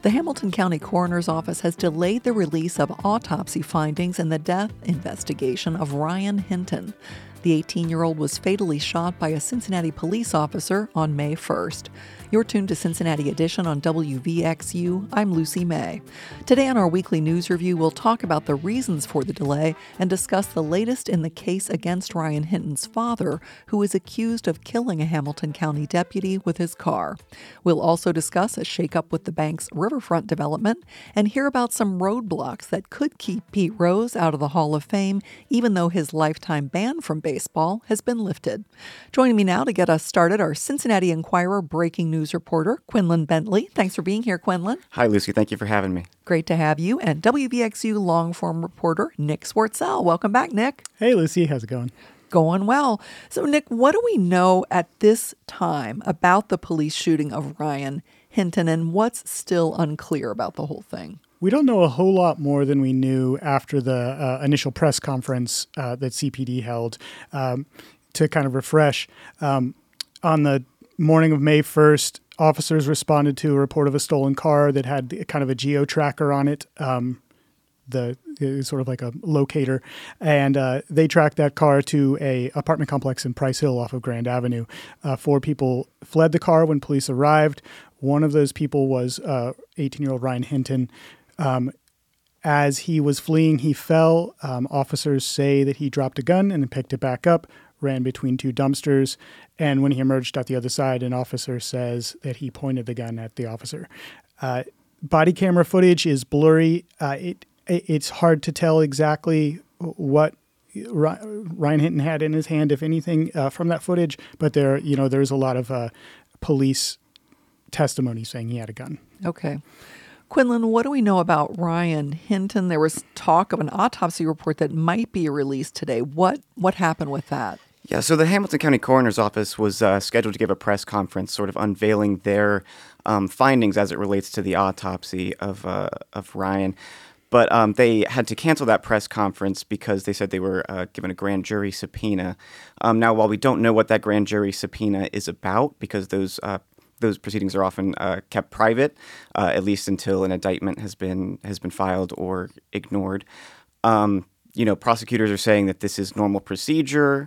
The Hamilton County Coroner's Office has delayed the release of autopsy findings in the death investigation of Ryan Hinton. The 18-year-old was fatally shot by a Cincinnati police officer on May 1st. You're tuned to Cincinnati Edition on WVXU. I'm Lucy May. Today on our weekly news review, we'll talk about the reasons for the delay and discuss the latest in the case against Ryan Hinton's father, who is accused of killing a Hamilton County deputy with his car. We'll also discuss a shakeup with the bank's riverfront development and hear about some roadblocks that could keep Pete Rose out of the Hall of Fame, even though his lifetime ban from baseball has been lifted. Joining me now to get us started, our Cincinnati Enquirer breaking news reporter, Quinlan Bentley. Thanks for being here, Quinlan. Hi, Lucy. Thank you for having me. Great to have you. And WVXU long-form reporter, Nick Swartzell. Welcome back, Nick. Hey, Lucy. How's it going? Going well. So, Nick, what do we know at this time about the police shooting of Ryan Hinton, and what's still unclear about the whole thing? We don't know a whole lot more than we knew after the initial press conference that CPD held. To kind of refresh, on the morning of May 1st, officers responded to a report of a stolen car that had kind of a geo-tracker on it, sort of like a locator, and they tracked that car to a apartment complex in Price Hill off of Grand Avenue. 4 people fled the car when police arrived. One of those people was 18-year-old Ryan Hinton. As he was fleeing, he fell. Officers say that he dropped a gun and then picked it back up, ran between 2 dumpsters, and when he emerged at the other side, an officer says that he pointed the gun at the officer. Body camera footage is blurry. It's hard to tell exactly what Ryan Hinton had in his hand, if anything, from that footage, but there's a lot of police testimony saying he had a gun. Okay. Quinlan, what do we know about Ryan Hinton? There was talk of an autopsy report that might be released today. What happened with that? Yeah, so the Hamilton County Coroner's Office was scheduled to give a press conference sort of unveiling their findings as it relates to the autopsy of Ryan. But they had to cancel that press conference because they said they were given a grand jury subpoena. Now, while we don't know what that grand jury subpoena is about, because those proceedings are often kept private, at least until an indictment has been filed or ignored. Prosecutors are saying that this is normal procedure.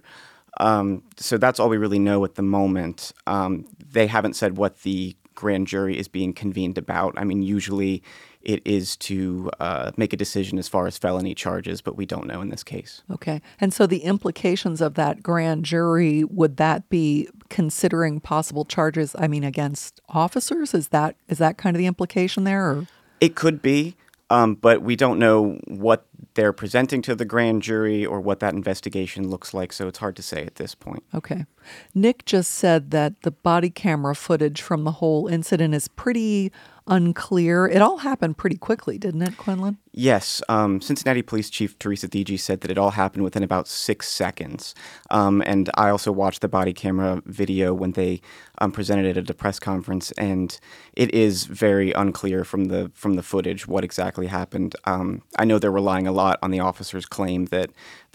So that's all we really know at the moment. They haven't said what the grand jury is being convened about. I mean, usually it is to make a decision as far as felony charges, but we don't know in this case. Okay. And so the implications of that grand jury, would that be considering possible charges, against officers? Is that kind of the implication there? Or? It could be, but we don't know what they're presenting to the grand jury or what that investigation looks like, so it's hard to say at this point. Okay. Nick just said that the body camera footage from the whole incident is pretty unclear. It all happened pretty quickly, didn't it, Quinlan? Yes. Cincinnati Police Chief Teresa Thigi said that it all happened within about 6 seconds. And I also watched the body camera video when they presented it at a press conference, and it is very unclear from the footage what exactly happened. I know they're relying a lot on the officer's claim that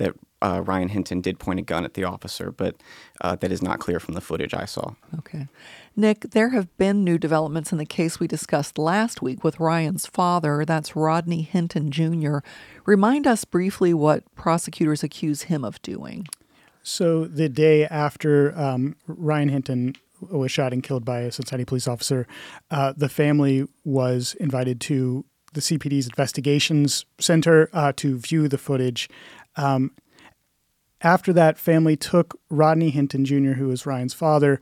Ryan Hinton did point a gun at the officer, but that is not clear from the footage I saw. Okay. Nick, there have been new developments in the case we discussed last week with Ryan's father. That's Rodney Hinton Jr. Remind us briefly what prosecutors accuse him of doing. So the day after Ryan Hinton was shot and killed by a Cincinnati police officer, the family was invited to the CPD's investigations center to view the footage. After that, family took Rodney Hinton Jr., who was Ryan's father,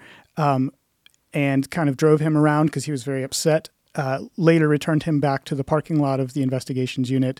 and kind of drove him around because he was very upset. Later returned him back to the parking lot of the investigations unit.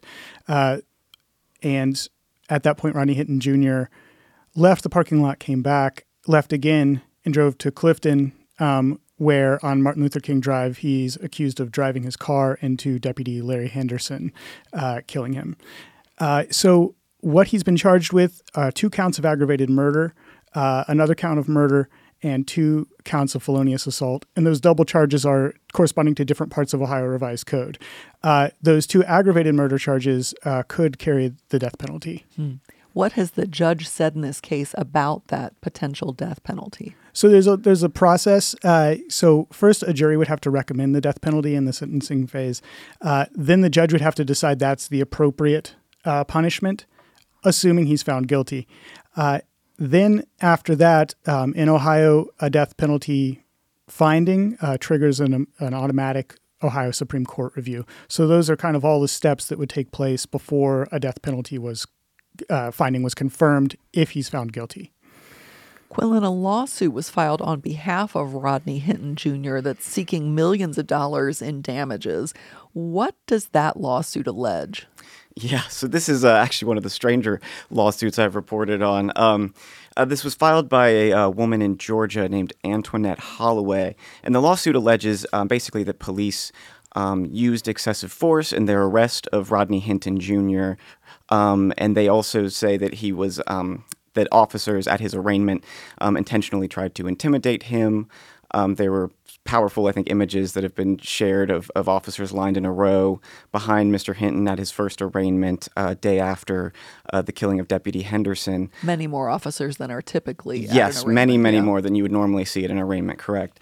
And at that point, Rodney Hinton Jr. left the parking lot, came back, left again, and drove to Clifton, where on Martin Luther King Drive, he's accused of driving his car into Deputy Larry Henderson, killing him. So what he's been charged with, 2 counts of aggravated murder, another count of murder, and 2 counts of felonious assault. And those double charges are corresponding to different parts of Ohio Revised Code. Those 2 aggravated murder charges could carry the death penalty. What has the judge said in this case about that potential death penalty? So there's a process. So first, a jury would have to recommend the death penalty in the sentencing phase. Then the judge would have to decide that's the appropriate punishment, assuming he's found guilty. Then after that, in Ohio, a death penalty finding triggers an automatic Ohio Supreme Court review. So those are kind of all the steps that would take place before a death penalty finding was confirmed if he's found guilty. Quinlan, a lawsuit was filed on behalf of Rodney Hinton Jr. that's seeking millions of dollars in damages. What does that lawsuit allege? Yeah, so this is actually one of the stranger lawsuits I've reported on. This was filed by a woman in Georgia named Antoinette Holloway, and the lawsuit alleges basically that police used excessive force in their arrest of Rodney Hinton Jr., and they also say that he was that officers at his arraignment intentionally tried to intimidate him. There were powerful, I think, images that have been shared of officers lined in a row behind Mr. Hinton at his first arraignment day after the killing of Deputy Henderson. Many more officers than are typally at Yes, an arraignment, many more than you would normally see at an arraignment, correct.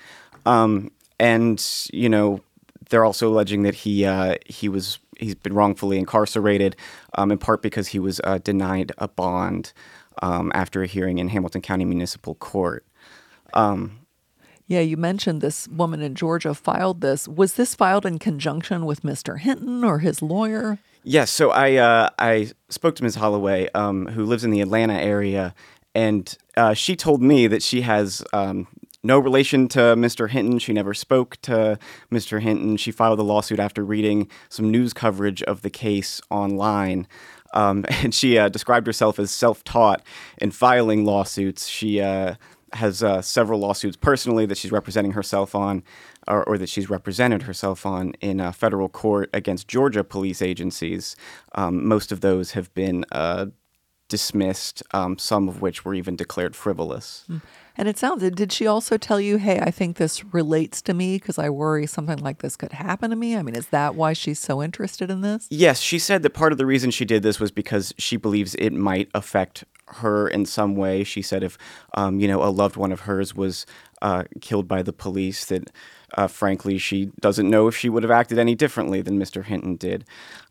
And, you know, they're also alleging that he's been wrongfully incarcerated, in part because he was denied a bond after a hearing in Hamilton County Municipal Court. Yeah, you mentioned this woman in Georgia filed this. Was this filed in conjunction with Mr. Hinton or his lawyer? Yes, so I spoke to Ms. Holloway, who lives in the Atlanta area, and she told me that she has no relation to Mr. Hinton. She never spoke to Mr. Hinton. She filed the lawsuit after reading some news coverage of the case online. And she described herself as self-taught in filing lawsuits. She has several lawsuits personally that she's representing herself on, or that she's represented herself on in federal court against Georgia police agencies. Most of those have been dismissed, some of which were even declared frivolous. And it sounds, did she also tell you, hey, I think this relates to me because I worry something like this could happen to me? I mean, is that why she's so interested in this? Yes, she said that part of the reason she did this was because she believes it might affect her in some way. She said if, a loved one of hers was killed by the police, that frankly, she doesn't know if she would have acted any differently than Mr. Hinton did.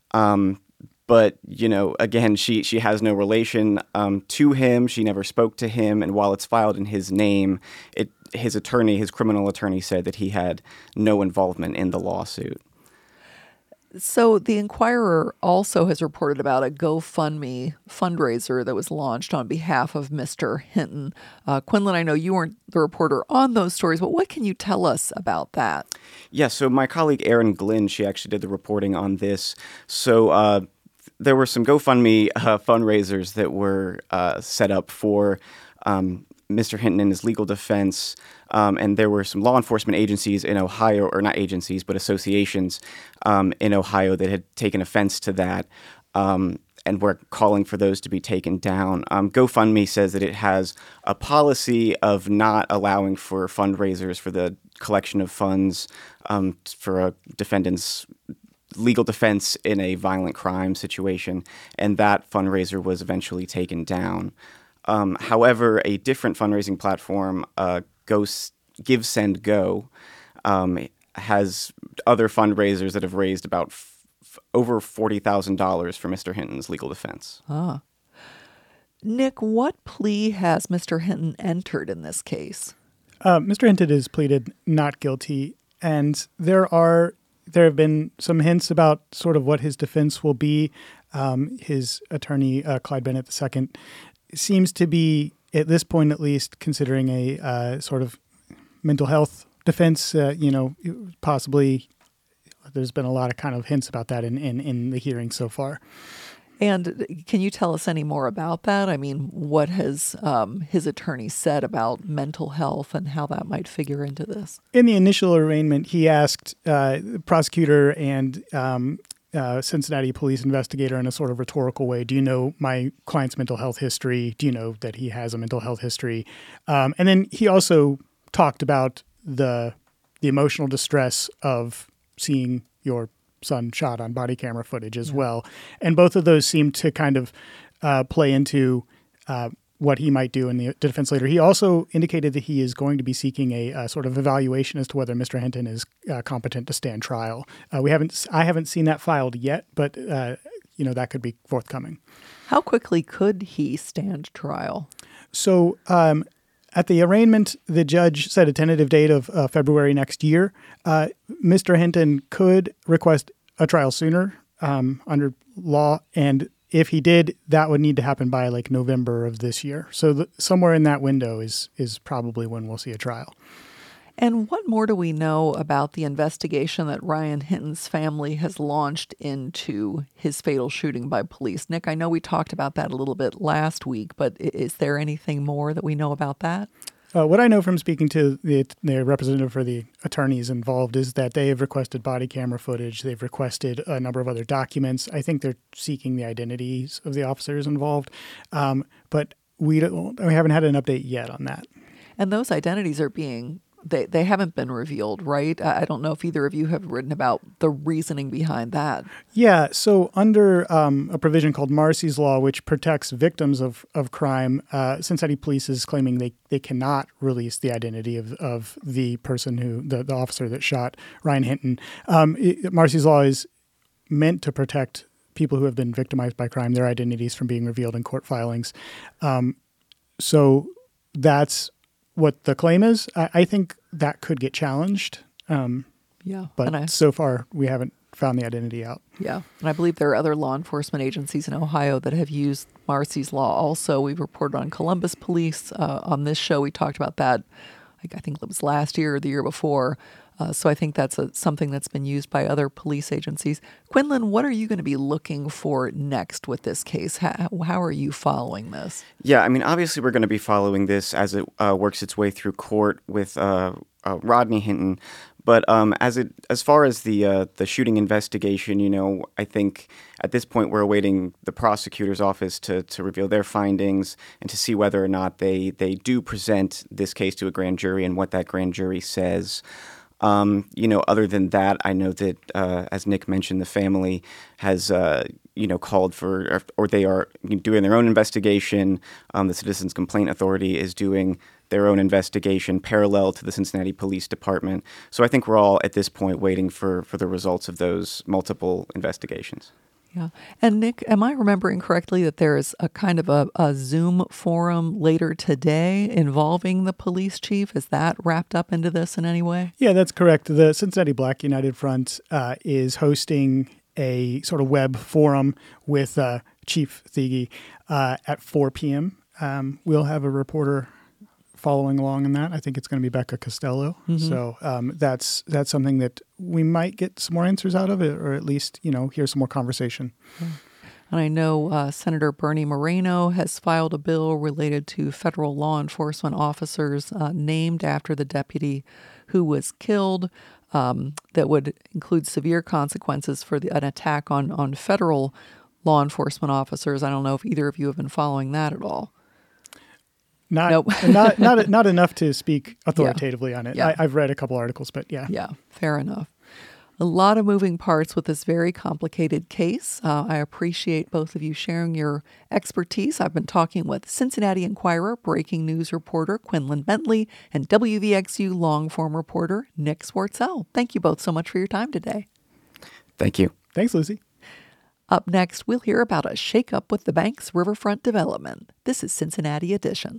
But, again, she has no relation to him. She never spoke to him. And while it's filed in his name, his criminal attorney said that he had no involvement in the lawsuit. So the Inquirer also has reported about a GoFundMe fundraiser that was launched on behalf of Mr. Hinton. Quinlan, I know you weren't the reporter on those stories, but what can you tell us about that? Yeah, so my colleague Erin Glynn, she actually did the reporting on this. So there were some GoFundMe fundraisers that were set up for Mr. Hinton and his legal defense, and there were some law enforcement agencies in Ohio, or not agencies, but associations in Ohio that had taken offense to that, and were calling for those to be taken down. GoFundMe says that it has a policy of not allowing for fundraisers for the collection of funds for a defendant's legal defense in a violent crime situation, and that fundraiser was eventually taken down. However, a different fundraising platform, Give, Send, Go, has other fundraisers that have raised about over $40,000 for Mr. Hinton's legal defense. Nick, what plea has Mr. Hinton entered in this case? Mr. Hinton has pleaded not guilty, and there have been some hints about sort of what his defense will be. His attorney, Clyde Bennett II, seems to be, at this point at least, considering a sort of mental health defense. Possibly there's been a lot of kind of hints about that in the hearing so far. And can you tell us any more about that? I mean, what has his attorney said about mental health and how that might figure into this? In the initial arraignment, he asked the prosecutor and Cincinnati police investigator in a sort of rhetorical way, do you know my client's mental health history? Do you know that he has a mental health history? And then he also talked about the emotional distress of seeing your son shot on body camera footage as well. And both of those seem to kind of play into what he might do. And the defense leader, he also indicated that he is going to be seeking a sort of evaluation as to whether Mr. Hinton is competent to stand trial. I haven't seen that filed yet, but that could be forthcoming. How quickly could he stand trial? So at the arraignment, the judge set a tentative date of February next year. Mr. Hinton could request a trial sooner under law, and if he did, that would need to happen by like November of this year. So somewhere in that window is probably when we'll see a trial. And what more do we know about the investigation that Ryan Hinton's family has launched into his fatal shooting by police? Nick, I know we talked about that a little bit last week, but is there anything more that we know about that? What I know from speaking to the representative for the attorneys involved is that they have requested body camera footage. They've requested a number of other documents. I think they're seeking the identities of the officers involved, but we haven't had an update yet on that. And those identities are they haven't been revealed, right? I don't know if either of you have written about the reasoning behind that. Yeah, so under a provision called Marsy's Law, which protects victims of crime, Cincinnati police is claiming they cannot release the identity of the person the officer that shot Ryan Hinton. Marsy's Law is meant to protect people who have been victimized by crime, their identities from being revealed in court filings. So that's what the claim is. I think that could get challenged. But so far we haven't found the identity out. Yeah. And I believe there are other law enforcement agencies in Ohio that have used Marsy's Law. Also, we've reported on Columbus Police. On this show, we talked about that. I think it was last year or the year before. So I think that's something that's been used by other police agencies. Quinlan, what are you going to be looking for next with this case? How are you following this? Yeah, I mean, obviously we're going to be following this as it works its way through court with Rodney Hinton. But as far as the shooting investigation, I think at this point we're awaiting the prosecutor's office to reveal their findings and to see whether or not they do present this case to a grand jury and what that grand jury says. Other than that, I know that, as Nick mentioned, the family has, called for, or they are doing their own investigation. The Citizens Complaint Authority is doing their own investigation parallel to the Cincinnati Police Department. So I think we're all at this point waiting for the results of those multiple investigations. Yeah. And Nick, am I remembering correctly that there is a kind of a Zoom forum later today involving the police chief? Is that wrapped up into this in any way? Yeah, that's correct. The Cincinnati Black United Front is hosting a sort of web forum with Chief Thigi at 4 p.m. We'll have a reporter following along in that. I think it's going to be Becca Costello. Mm-hmm. So that's something that we might get some more answers out of it, or at least, hear some more conversation. Yeah. And I know Senator Bernie Moreno has filed a bill related to federal law enforcement officers named after the deputy who was killed that would include severe consequences for an attack on federal law enforcement officers. I don't know if either of you have been following that at all. Nope. not enough to speak authoritatively on it. Yeah. I've read a couple articles, but yeah. Yeah, fair enough. A lot of moving parts with this very complicated case. I appreciate both of you sharing your expertise. I've been talking with Cincinnati Enquirer breaking news reporter Quinlan Bentley and WVXU long-form reporter Nick Swartzell. Thank you both so much for your time today. Thank you. Thanks, Lucy. Up next, we'll hear about a shakeup with the bank's riverfront development. This is Cincinnati Edition.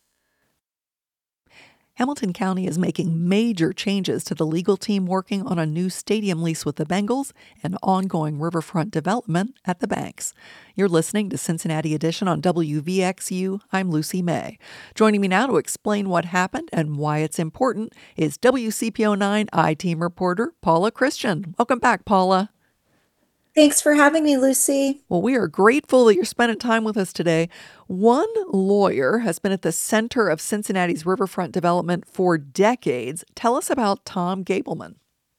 Hamilton County is making major changes to the legal team working on a new stadium lease with the Bengals and ongoing riverfront development at the Banks. You're listening to Cincinnati Edition on WVXU. I'm Lucy May. Joining me now to explain what happened and why it's important is WCPO9 I-Team reporter Paula Christian. Welcome back, Paula. Thanks for having me, Lucy. Well, we are grateful that you're spending time with us today. One lawyer has been at the center of Cincinnati's riverfront development for decades. Tell us about Tom Gableman.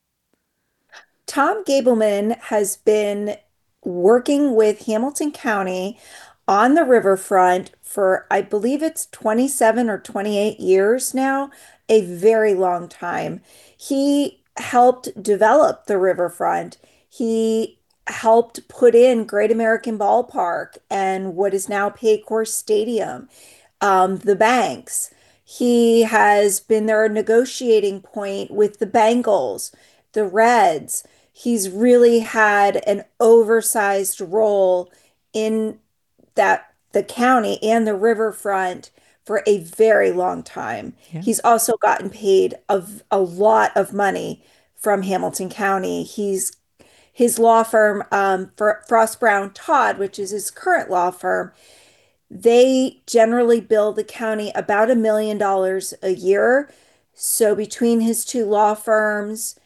Tom Gableman has been working with Hamilton County on the riverfront for, I believe it's 27 or 28 years now, a very long time. He helped develop the riverfront. He helped put in Great American Ballpark and what is now Paycor Stadium. the banks. He has been their negotiating point with the Bengals, the Reds. He's really had an oversized role in that the county and the riverfront for a very long time. Yeah. He's also gotten paid a lot of money from Hamilton County. His law firm, for Frost Brown Todd, which is his current law firm, they generally bill the county about $1 million a year. So between his two law firms,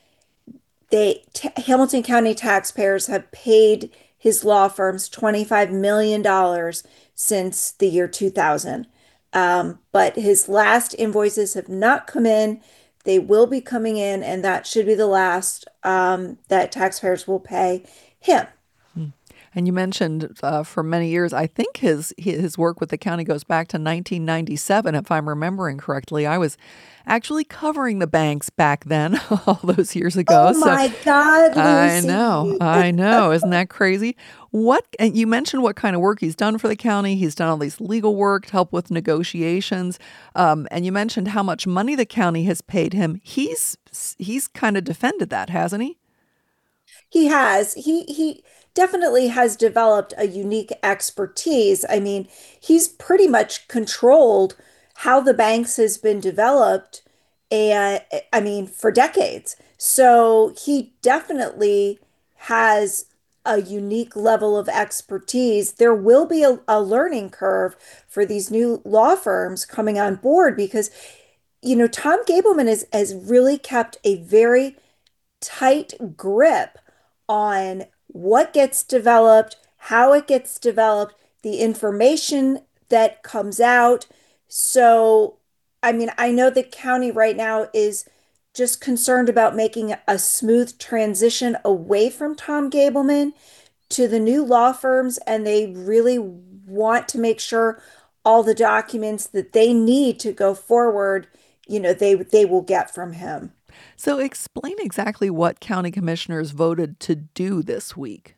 Hamilton County taxpayers have paid his law firms $25 million since the year 2000. But his last invoices have not come in. They will be coming in, and that should be the last that taxpayers will pay him. And you mentioned for many years, I think his work with the county goes back to 1997, if I'm remembering correctly. I was actually covering the banks back then, all those years ago. Oh my God, Lucy. I know. Isn't that crazy? And you mentioned what kind of work he's done for the county. He's done all these legal work to help with negotiations. And you mentioned how much money the county has paid him. He's kind of defended that, hasn't he? He has. He definitely has developed a unique expertise. I mean, he's pretty much controlled how the banks has been developed, and I mean, for decades. So he definitely has a unique level of expertise. There will be a learning curve for these new law firms coming on board because, Tom Gableman has really kept a very tight grip on what gets developed, how it gets developed, the information that comes out. So, I mean, I know the county right now is just concerned about making a smooth transition away from Tom Gableman to the new law firms, and they really want to make sure all the documents that they need to go forward, they will get from him. So explain exactly what county commissioners voted to do this week.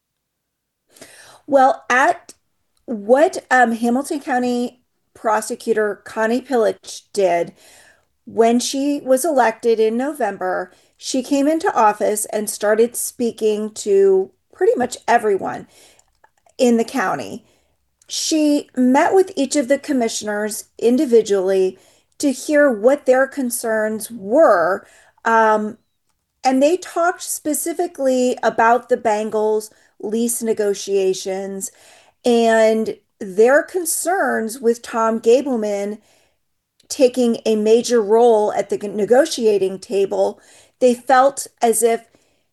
Well, at what Hamilton County Prosecutor Connie Pillich did when she was elected in November, she came into office and started speaking to pretty much everyone in the county. She met with each of the commissioners individually to hear what their concerns were. Um, and they talked specifically about the Bengals lease negotiations and their concerns with Tom Gableman taking a major role at the negotiating table. They felt as if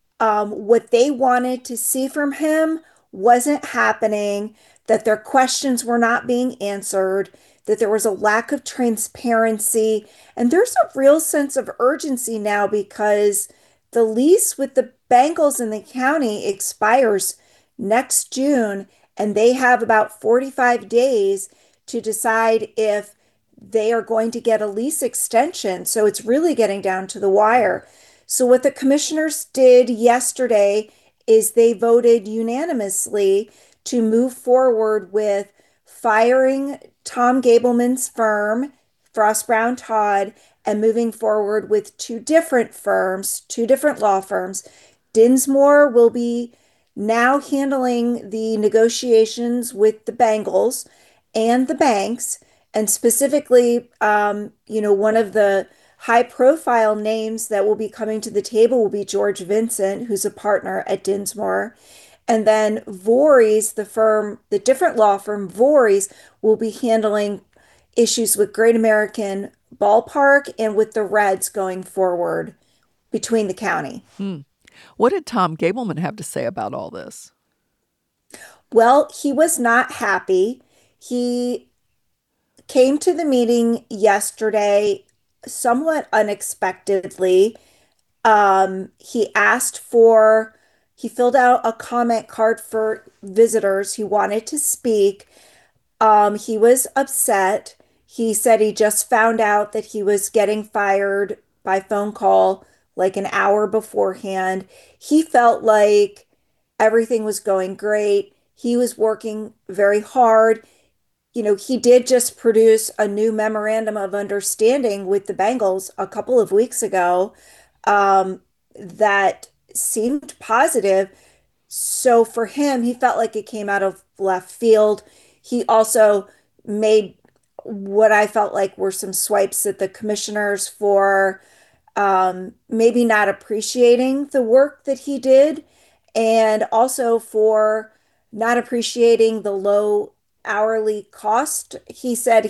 what they wanted to see from him wasn't happening, that their questions were not being answered, that there was a lack of transparency. And there's a real sense of urgency now because the lease with the Bengals in the county expires next June, and they have about 45 days to decide if they are going to get a lease extension. So it's really getting down to the wire. So, what the commissioners did yesterday is they voted unanimously to move forward with firing Tom Gableman's firm, Frost Brown Todd, and moving forward with two different firms, two different law firms. Dinsmore will be now handling the negotiations with the Bengals and the banks, and specifically, one of the high profile names that will be coming to the table will be George Vincent, who's a partner at Dinsmore. And then Voorhees, the different law firm Voorhees, will be handling issues with Great American Ballpark and with the Reds going forward between the county. What did Tom Gableman have to say about all this? Well, he was not happy. He came to the meeting yesterday somewhat unexpectedly. He filled out a comment card for visitors. He wanted to speak. He was upset. He said he just found out that he was getting fired by phone call like an hour beforehand. He felt like everything was going great. He was working very hard. he did just produce a new memorandum of understanding with the Bengals a couple of weeks ago, um, that seemed positive. So for him, he felt like it came out of left field. He also made what I felt like were some swipes at the commissioners for maybe not appreciating the work that he did, and also for not appreciating the low hourly cost. He said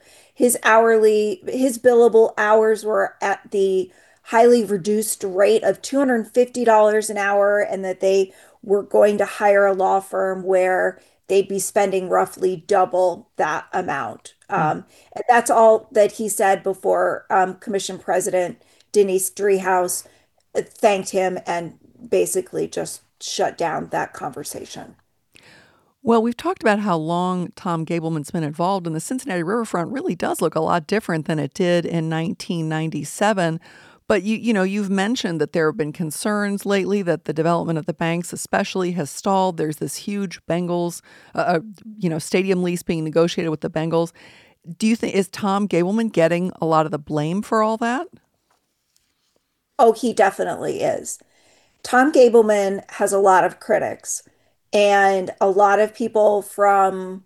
his billable hours were at the highly reduced rate of $250 an hour, and that they were going to hire a law firm where they'd be spending roughly double that amount. And that's all that he said before Commission President Denise Driehaus thanked him and basically just shut down that conversation. Well, we've talked about how long Tom Gableman's been involved, and the Cincinnati riverfront really does look a lot different than it did in 1997. But you've mentioned that there have been concerns lately that the development of the banks especially has stalled. There's this huge Bengals, stadium lease being negotiated with the Bengals. Do you think, is Tom Gableman getting a lot of the blame for all that? Oh, he definitely is. Tom Gableman has a lot of critics, and a lot of people from,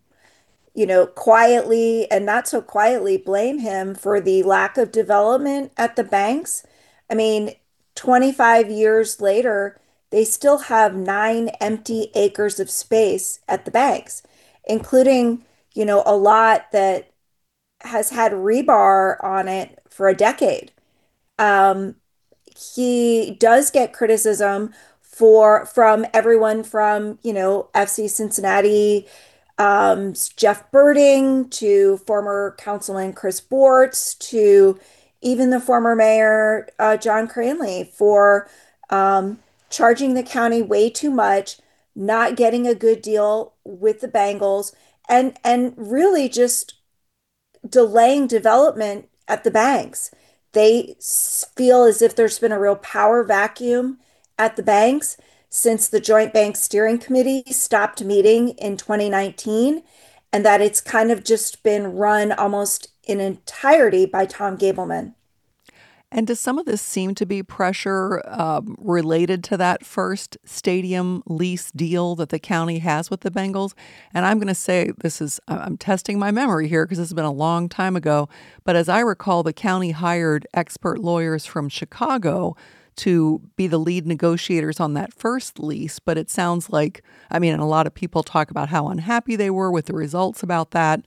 quietly and not so quietly blame him for the lack of development at the banks. I mean, 25 years later, they still have 9 empty acres of space at the banks, including, a lot that has had rebar on it for a decade. Um, he does get criticism from everyone from, FC Cincinnati, Jeff Birding, to former Councilman Chris Bortz, to even the former mayor, John Cranley, for um, charging the county way too much, not getting a good deal with the Bengals, and really just delaying development at the banks. They feel as if there's been a real power vacuum at the banks since the Joint Bank Steering Committee stopped meeting in 2019, and that it's kind of just been run almost in entirety by Tom Gableman. And does some of this seem to be pressure related to that first stadium lease deal that the county has with the Bengals? And I'm going to say I'm testing my memory here because this has been a long time ago. But as I recall, the county hired expert lawyers from Chicago to be the lead negotiators on that first lease. But it sounds like, and a lot of people talk about how unhappy they were with the results about that.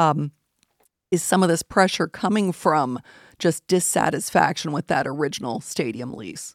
Is some of this pressure coming from just dissatisfaction with that original stadium lease?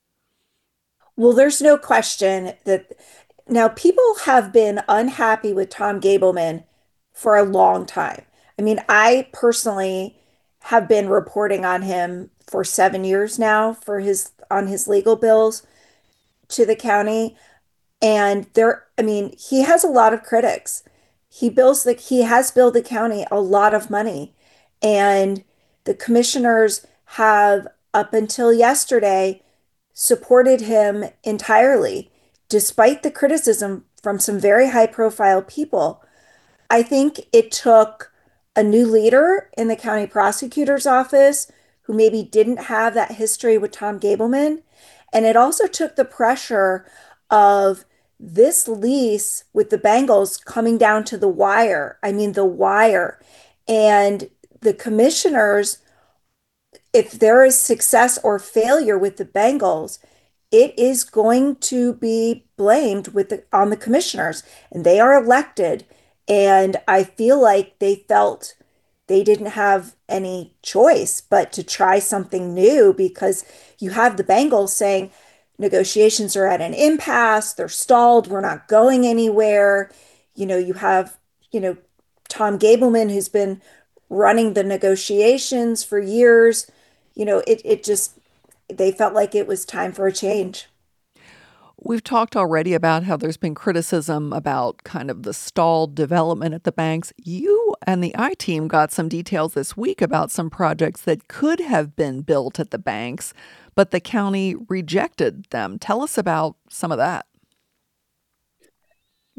Well, there's no question that now people have been unhappy with Tom Gableman for a long time. I mean, I personally have been reporting on him for 7 years now for his legal bills to the county. And he has a lot of critics. He has billed the county a lot of money. And the commissioners have, up until yesterday, supported him entirely, despite the criticism from some very high profile people. I think it took a new leader in the county prosecutor's office who maybe didn't have that history with Tom Gableman. And it also took the pressure of this lease with the Bengals coming down to the wire. I mean, the wire. And the commissioners, if there is success or failure with the Bengals, it is going to be blamed on the commissioners, and they are elected. And I feel like they felt they didn't have any choice but to try something new, because you have the Bengals saying negotiations are at an impasse, they're stalled, we're not going anywhere. You have, you know, Tom Gableman, who's been running the negotiations for years. It just, they felt like it was time for a change. We've talked already about how there's been criticism about kind of the stalled development at the banks. You and the I-Team got some details this week about some projects that could have been built at the banks, but the county rejected them. Tell us about some of that.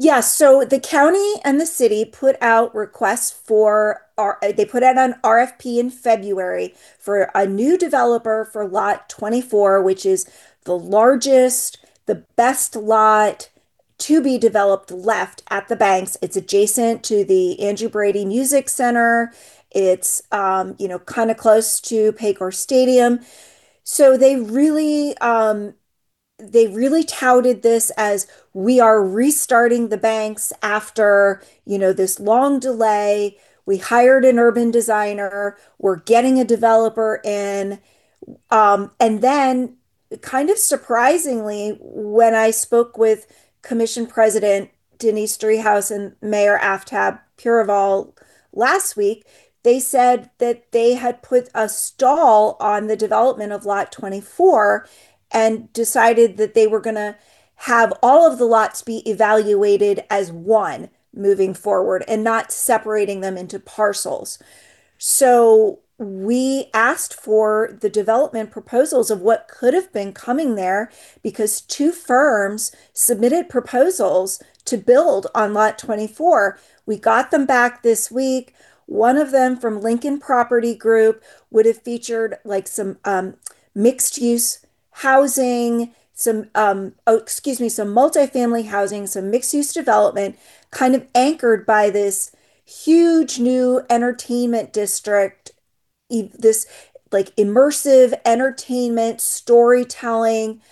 Yeah, so the county and the city put out requests they put out an RFP in February for a new developer for lot 24, which is the largest, the best lot to be developed left at the banks. It's adjacent to the Andrew Brady Music Center. It's kind of close to Paycor Stadium. So they really touted this as we are restarting the banks after, this long delay. We hired an urban designer. We're getting a developer in. And then, kind of surprisingly, when I spoke with Commission President Denise Driehaus and Mayor Aftab Purival last week, they said that they had put a stall on the development of Lot 24 and decided that they were going to have all of the lots be evaluated as one moving forward and not separating them into parcels. So we asked for the development proposals of what could have been coming there because two firms submitted proposals to build on Lot 24. We got them back this week. One of them from Lincoln Property Group would have featured like some mixed use housing, some multifamily housing, some mixed use development, kind of anchored by this huge new entertainment district, this like immersive entertainment storytelling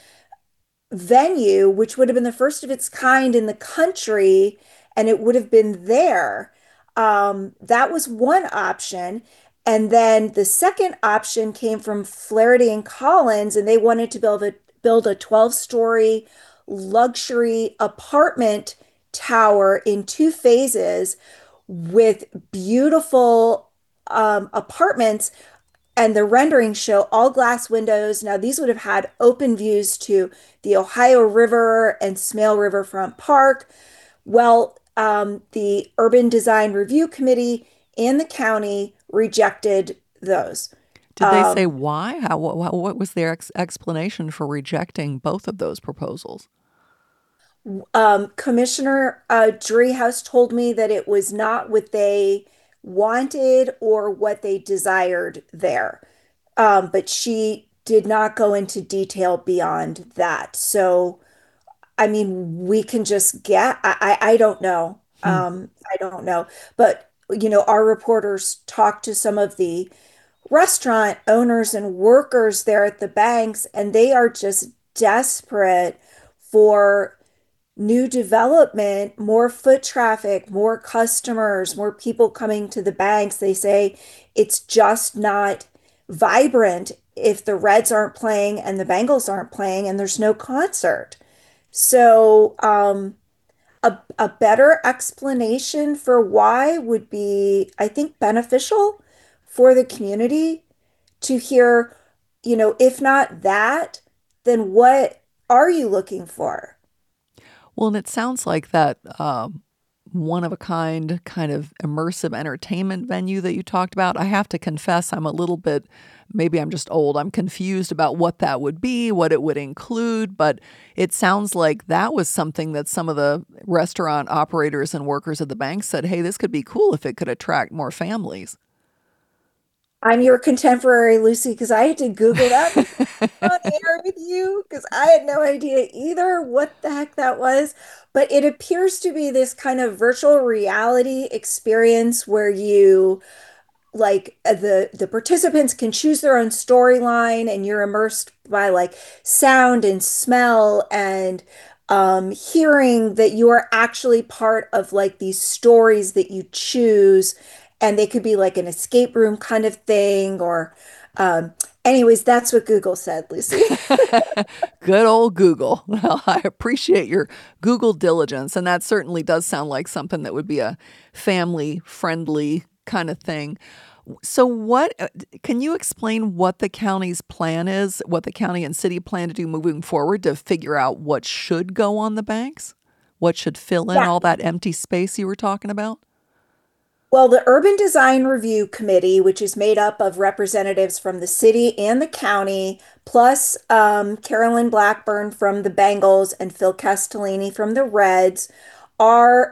venue, which would have been the first of its kind in the country, and it would have been there. That was one option. And then the second option came from Flaherty and Collins, and they wanted to build a 12-story luxury apartment tower in two phases with beautiful apartments, and the renderings show all glass windows. Now, these would have had open views to the Ohio River and Smale Riverfront Park. Well, the Urban Design Review Committee and the county rejected those. Did they say why? What was their explanation for rejecting both of those proposals? Commissioner Driehaus told me that it was not what they wanted or what they desired there. But she did not go into detail beyond that. So, I mean, we can just get, I don't know. Hmm. I don't know. But, our reporters talked to some of the restaurant owners and workers there at the banks, and they are just desperate for new development, more foot traffic, more customers, more people coming to the banks. They say it's just not vibrant if the Reds aren't playing and the Bengals aren't playing and there's no concert. So, a better explanation for why would be, I think, beneficial for the community to hear, if not that, then what are you looking for? Well, and it sounds like that one of a kind of immersive entertainment venue that you talked about. I have to confess, I'm a little bit, maybe I'm just old. I'm confused about what that would be, what it would include, but it sounds like that was something that some of the restaurant operators and workers at the bank said, hey, this could be cool if it could attract more families. I'm your contemporary, Lucy, because I had to Google that on air with you because I had no idea either what the heck that was. But it appears to be this kind of virtual reality experience where you the participants can choose their own storyline and you're immersed by like sound and smell and hearing that you are actually part of like these stories that you choose, and they could be like an escape room kind of thing or anyways, that's what Google said, Lucy. Good old Google. Well, I appreciate your Google diligence, and that certainly does sound like something that would be a family friendly kind of thing. So what can you explain what the county's plan is, what the county and city plan to do moving forward to figure out what should go on the banks? What should fill in Yeah. all that empty space you were talking about? Well, the Urban Design Review Committee, which is made up of representatives from the city and the county, plus Carolyn Blackburn from the Bengals and Phil Castellini from the Reds, are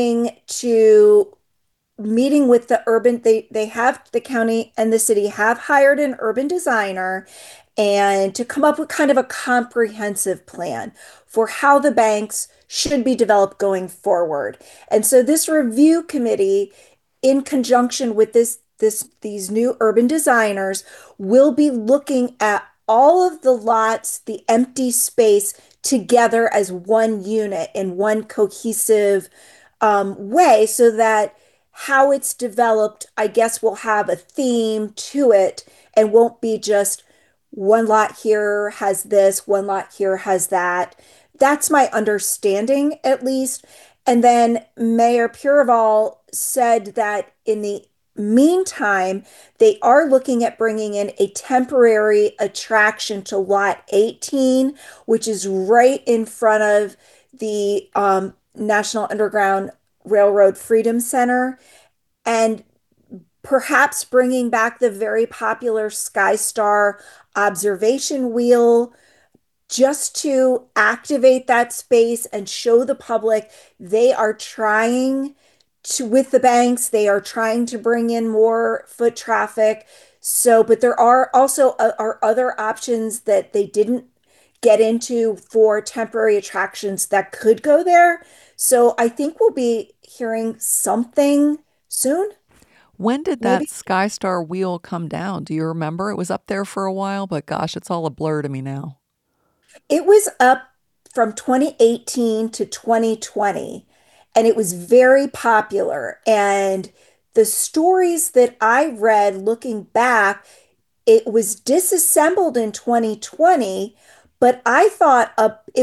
meeting with the urban, they have, the county and the city have hired an urban designer and to come up with kind of a comprehensive plan for how the banks should be developed going forward. And so this review committee, in conjunction with these new urban designers, will be looking at all of the lots, the empty space together as one unit in one cohesive way, so that how it's developed, I guess, will have a theme to it and won't be just one lot here has this, one lot here has that. That's my understanding, at least. And then Mayor Puraval said that in the meantime, they are looking at bringing in a temporary attraction to Lot 18, which is right in front of the National Underground Railroad Freedom Center, and perhaps bringing back the very popular SkyStar observation wheel just to activate that space and show the public they are trying to, with the banks, they are trying to bring in more foot traffic. So, but there are also are other options that they didn't get into for temporary attractions that could go there. So I think we'll be hearing something soon. When did that Maybe SkyStar wheel come down? Do you remember? It was up there for a while, but gosh, it's all a blur to me now. it was up from 2018 to 2020, and it was very popular. And the stories that I read looking back, it was disassembled in 2020, but I thought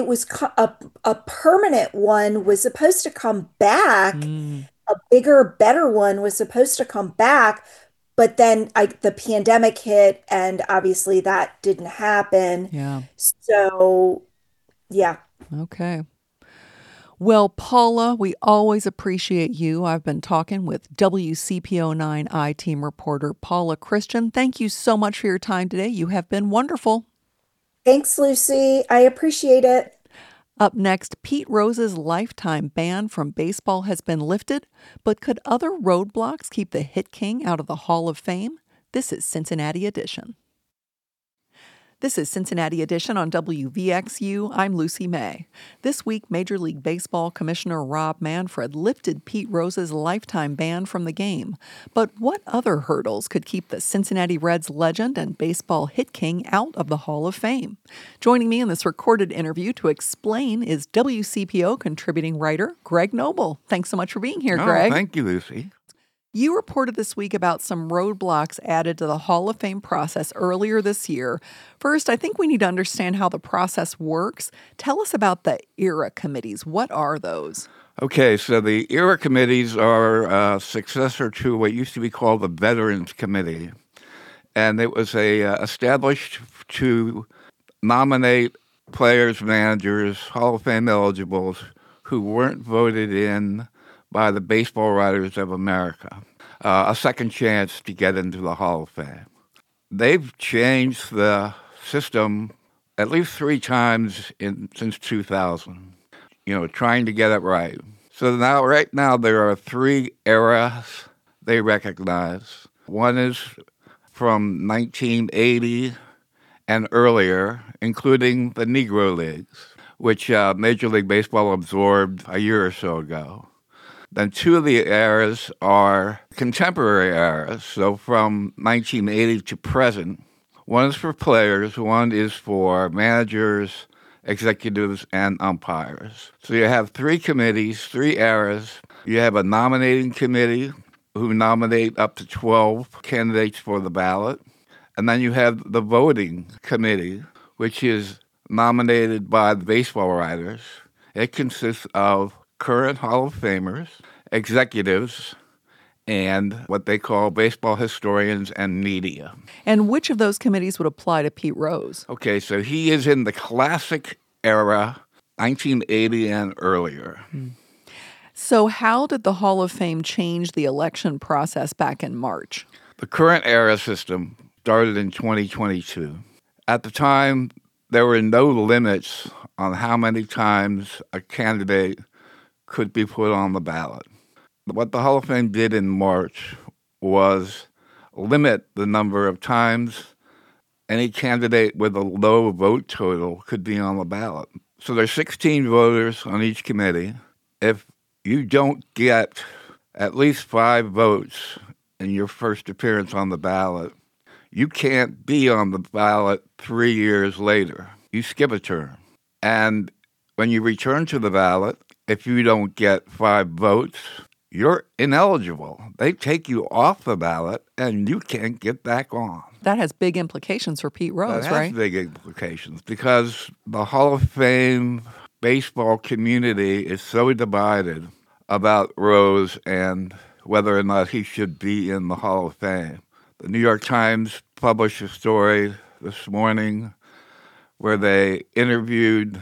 a permanent one was supposed to come back. Mm, A bigger, better one was supposed to come back, but then the pandemic hit, and obviously that didn't happen. yeah. So, yeah. Okay. Well, Paula, we always appreciate you. I've been talking with WCPO9 I-Team reporter Paula Christian. Thank you so much for your time today. You have been wonderful. Thanks, Lucy. I appreciate it. Up next, Pete Rose's lifetime ban from baseball has been lifted, but could other roadblocks keep the hit king out of the Hall of Fame? This is Cincinnati Edition. This is Cincinnati Edition on WVXU. I'm Lucy May. This week, Major League Baseball Commissioner Rob Manfred lifted Pete Rose's lifetime ban from the game. But what other hurdles could keep the Cincinnati Reds legend and baseball hit king out of the Hall of Fame? Joining me in this recorded interview to explain is WCPO contributing writer Greg Noble. Thanks so much for being here, Greg. Thank you, Lucy. You reported this week about some roadblocks added to the Hall of Fame process earlier this year. First, I think we need to understand how the process works. Tell us about the ERA committees. What are those? Okay, so the ERA committees are a successor to what used to be called the Veterans Committee. And it was established to nominate players, managers, Hall of Fame eligibles who weren't voted in by the Baseball Writers of America, a second chance to get into the Hall of Fame. They've changed the system at least 3 times since 2000, trying to get it right. So right now there are 3 eras they recognize. One is from 1980 and earlier, including the Negro Leagues, which Major League Baseball absorbed a year or so ago. Then 2 of the eras are contemporary eras, so from 1980 to present. One is for players, one is for managers, executives, and umpires. So you have 3 committees, 3 eras. You have a nominating committee who nominate up to 12 candidates for the ballot. And then you have the voting committee, which is nominated by the baseball writers. It consists of current Hall of Famers, executives, and what they call baseball historians and media. And which of those committees would apply to Pete Rose? Okay, so he is in the classic era, 1980 and earlier. So how did the Hall of Fame change the election process back in March? The current era system started in 2022. At the time, there were no limits on how many times a candidate could be put on the ballot. What the Hall of Fame did in March was limit the number of times any candidate with a low vote total could be on the ballot. So there's 16 voters on each committee. If you don't get at least 5 votes in your first appearance on the ballot, you can't be on the ballot 3 years later. You skip a term. And when you return to the ballot, if you don't get 5 votes, you're ineligible. They take you off the ballot and you can't get back on. That has big implications for Pete Rose, That right? has big implications because the Hall of Fame baseball community is so divided about Rose and whether or not he should be in the Hall of Fame. The New York Times published a story this morning where they interviewed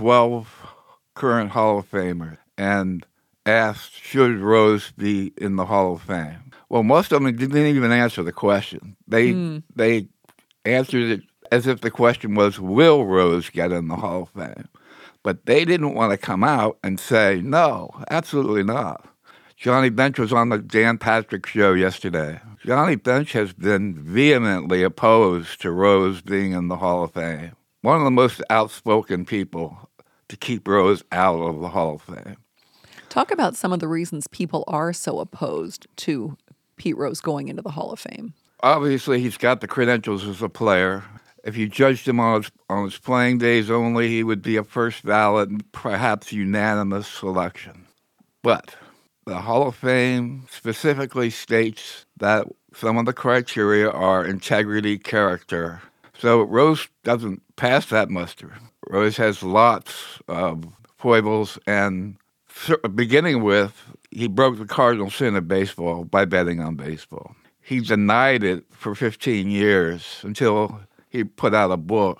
12 current Hall of Famers and asked, should Rose be in the Hall of Fame? Well, most of them didn't even answer the question. They answered it as if the question was, will Rose get in the Hall of Fame? But they didn't want to come out and say, no, absolutely not. Johnny Bench was on the Dan Patrick Show yesterday. Johnny Bench has been vehemently opposed to Rose being in the Hall of Fame. One of the most outspoken people to keep Rose out of the Hall of Fame. Talk about some of the reasons people are so opposed to Pete Rose going into the Hall of Fame. Obviously, he's got the credentials as a player. If you judged him on his playing days only, he would be a first ballot, perhaps unanimous selection. But the Hall of Fame specifically states that some of the criteria are integrity, character. So Rose doesn't pass that muster. Rose has lots of foibles, and beginning with, he broke the cardinal sin of baseball by betting on baseball. He denied it for 15 years until he put out a book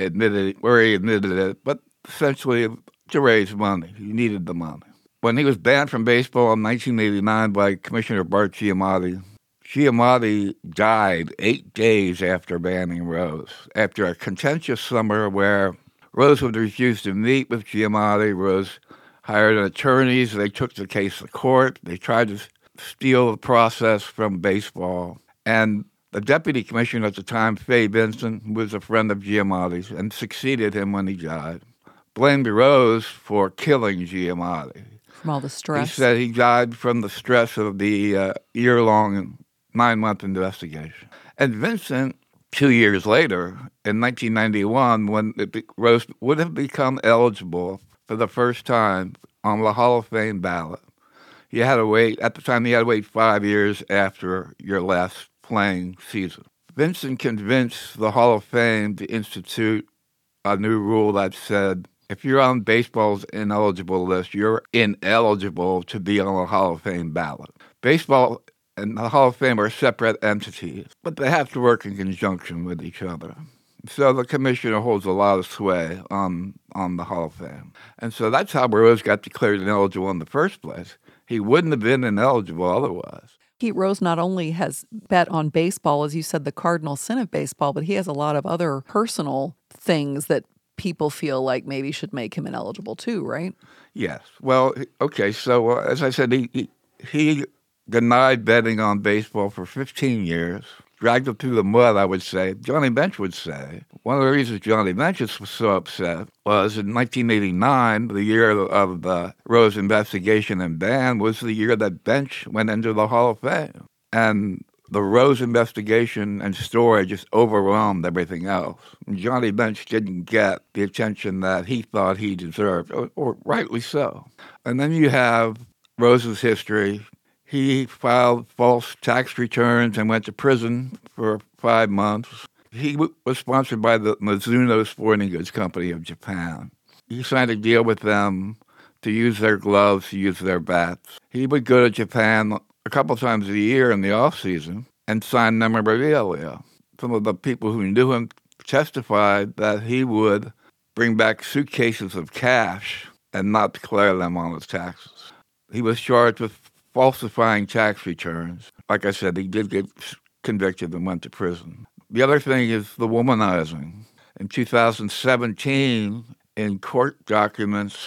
where he admitted it, but essentially to raise money. He needed the money. When he was banned from baseball in 1989 by Commissioner Bart Giamatti, Giamatti died 8 days after banning Rose, after a contentious summer where Rose would refuse to meet with Giamatti. Rose hired attorneys. They took the case to court. They tried to steal the process from baseball. And the deputy commissioner at the time, Fay Vincent, was a friend of Giamatti's and succeeded him when he died, blamed Rose for killing Giamatti. From all the stress. He said he died from the stress of the year-long 9-month investigation. And Vincent, 2 years later, in 1991, when Rose would have become eligible for the first time on the Hall of Fame ballot, he had to wait 5 years after your last playing season. Vincent convinced the Hall of Fame to institute a new rule that said, if you're on baseball's ineligible list, you're ineligible to be on the Hall of Fame ballot. Baseball and the Hall of Fame are separate entities, but they have to work in conjunction with each other. So the commissioner holds a lot of sway on the Hall of Fame. And so that's how Rose got declared ineligible in the first place. He wouldn't have been ineligible otherwise. Pete Rose not only has bet on baseball, as you said, the cardinal sin of baseball, but he has a lot of other personal things that people feel like maybe should make him ineligible too, right? Yes. Well, okay, so as I said, he denied betting on baseball for 15 years, dragged it through the mud, I would say. Johnny Bench would say. One of the reasons Johnny Bench was so upset was in 1989, the year of the Rose investigation and ban, was the year that Bench went into the Hall of Fame. And the Rose investigation and story just overwhelmed everything else. And Johnny Bench didn't get the attention that he thought he deserved, or rightly so. And then you have Rose's history. He filed false tax returns and went to prison for 5 months. He was sponsored by the Mizuno Sporting Goods Company of Japan. He signed a deal with them to use their gloves, to use their bats. He would go to Japan a couple times a year in the off-season and sign memorabilia. Some of the people who knew him testified that he would bring back suitcases of cash and not declare them on his taxes. He was charged with falsifying tax returns. Like I said, he did get convicted and went to prison. The other thing is the womanizing. In 2017, in court documents,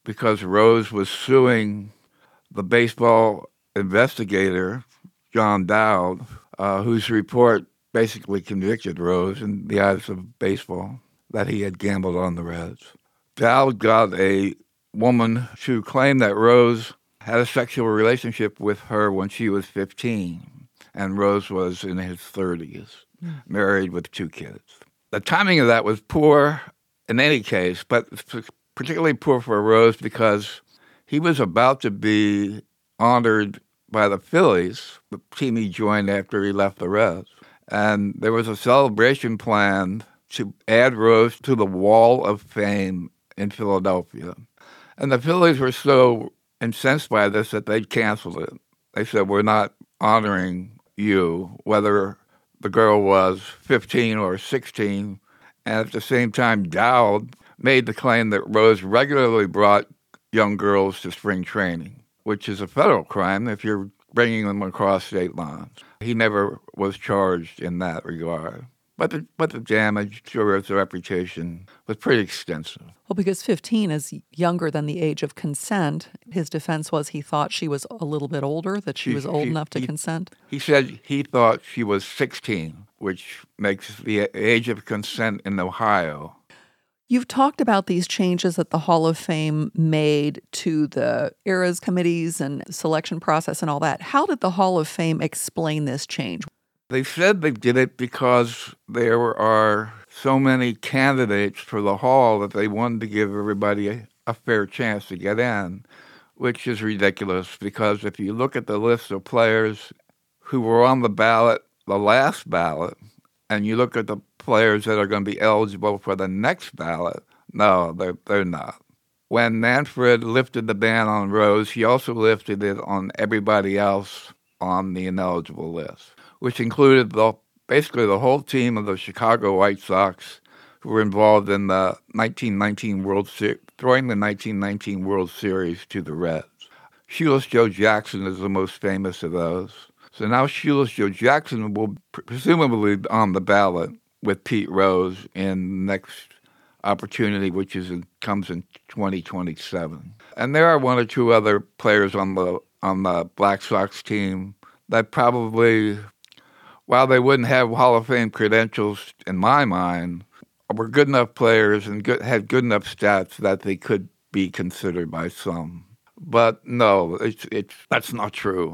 because Rose was suing the baseball investigator, John Dowd, whose report basically convicted Rose in the eyes of baseball that he had gambled on the Reds. Dowd got a woman to claim that Rose had a sexual relationship with her when she was 15, and Rose was in his 30s, married with 2 kids. The timing of that was poor in any case, but particularly poor for Rose because he was about to be honored by the Phillies, the team he joined after he left the Reds. And there was a celebration planned to add Rose to the Wall of Fame in Philadelphia. And the Phillies were so incensed by this that they canceled it. They said, we're not honoring you, whether the girl was 15 or 16. And at the same time, Dowd made the claim that Rose regularly brought young girls to spring training, which is a federal crime if you're bringing them across state lines. He never was charged in that regard. But the damage to his reputation was pretty extensive. Well, because 15 is younger than the age of consent, his defense was he thought she was a little bit older, that she was old enough to consent? He said he thought she was 16, which makes the age of consent in Ohio. You've talked about these changes that the Hall of Fame made to the eras committees and selection process and all that. How did the Hall of Fame explain this change? They said they did it because there are so many candidates for the Hall that they wanted to give everybody a fair chance to get in, which is ridiculous because if you look at the list of players who were on the ballot, the last ballot, and you look at the players that are going to be eligible for the next ballot, no, they're not. When Manfred lifted the ban on Rose, he also lifted it on everybody else on the ineligible list, which included basically the whole team of the Chicago White Sox who were involved in the 1919 World Series, throwing the 1919 World Series to the Reds. Shoeless Joe Jackson is the most famous of those. So now Shoeless Joe Jackson will presumably be on the ballot with Pete Rose in the next opportunity, which comes in 2027. And there are 1 or 2 other players on the Black Sox team that probably, while they wouldn't have Hall of Fame credentials in my mind, were good enough players and had good enough stats that they could be considered by some. But no, that's not true.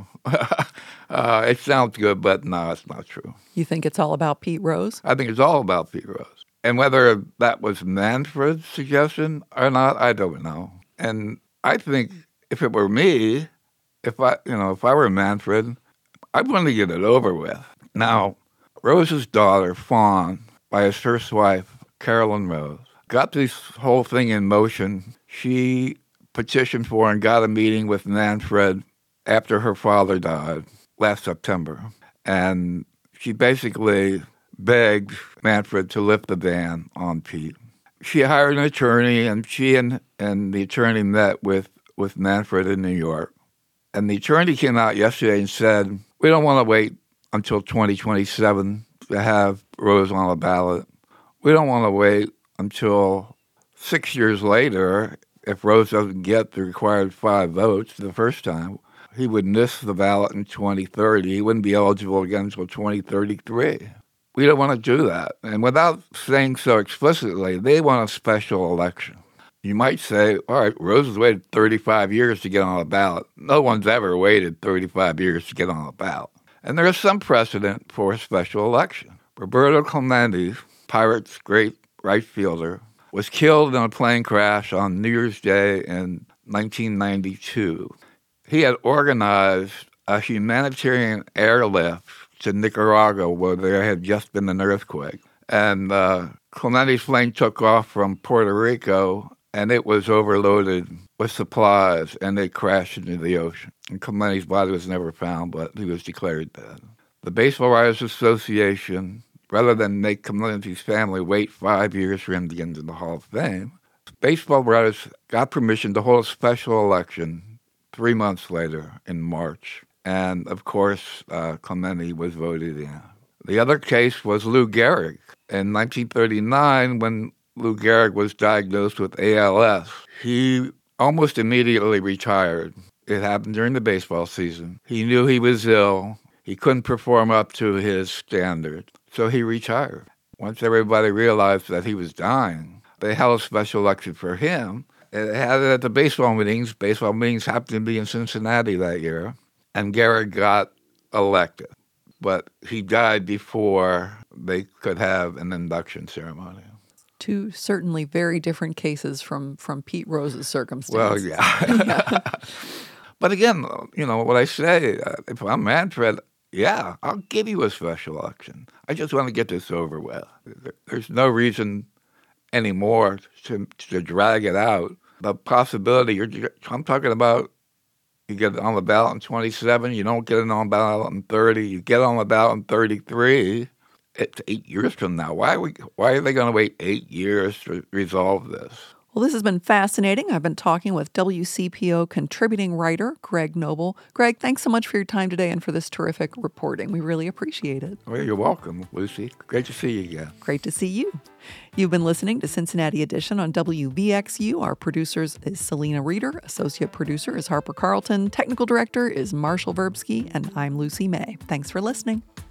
It sounds good, but no, it's not true. You think it's all about Pete Rose? I think it's all about Pete Rose. And whether that was Manfred's suggestion or not, I don't know. And I think if it were me, if I were Manfred, I'd want to get it over with. Now, Rose's daughter, Fawn, by his first wife, Carolyn Rose, got this whole thing in motion. She petitioned for and got a meeting with Manfred after her father died last September. And she basically begged Manfred to lift the ban on Pete. She hired an attorney, and she and the attorney met with Manfred in New York. And the attorney came out yesterday and said, we don't want to wait until 2027 to have Rose on the ballot. We don't want to wait until 6 years later if Rose doesn't get the required 5 votes the first time. He would miss the ballot in 2030. He wouldn't be eligible again until 2033. We don't want to do that. And without saying so explicitly, they want a special election. You might say, all right, Rose has waited 35 years to get on the ballot. No one's ever waited 35 years to get on the ballot. And there is some precedent for a special election. Roberto Clemente, Pirates' great right fielder, was killed in a plane crash on New Year's Day in 1992. He had organized a humanitarian airlift to Nicaragua where there had just been an earthquake. And Clemente's plane took off from Puerto Rico, and it was overloaded with supplies, and it crashed into the ocean. And Clemente's body was never found, but he was declared dead. The Baseball Writers Association, rather than make Clemente's family wait 5 years for him to get into the Hall of Fame, Baseball Writers got permission to hold a special election 3 months later in March. And, of course, Clemente was voted in. The other case was Lou Gehrig. In 1939, when Lou Gehrig was diagnosed with ALS, he almost immediately retired. It happened during the baseball season. He knew he was ill. He couldn't perform up to his standard, so he retired. Once everybody realized that he was dying, they held a special election for him. They had it at the baseball meetings. Baseball meetings happened to be in Cincinnati that year, and Garrett got elected. But he died before they could have an induction ceremony. Two certainly very different cases from Pete Rose's circumstance. Well, yeah. But again, what I say, if I'm Manfred, yeah, I'll give you a special election. I just want to get this over with. There's no reason anymore to drag it out. The possibility, I'm talking about, you get it on the ballot in 27, you don't get it on the ballot in 30, you get on the ballot in 33, it's 8 years from now. Why are they going to wait 8 years to resolve this? Well, this has been fascinating. I've been talking with WCPO contributing writer Greg Noble. Greg, thanks so much for your time today and for this terrific reporting. We really appreciate it. Well, you're welcome, Lucy. Great to see you again. Great to see you. You've been listening to Cincinnati Edition on WVXU. Our producers is Selena Reeder. Associate producer is Harper Carlton. Technical director is Marshall Verbsky. And I'm Lucy May. Thanks for listening.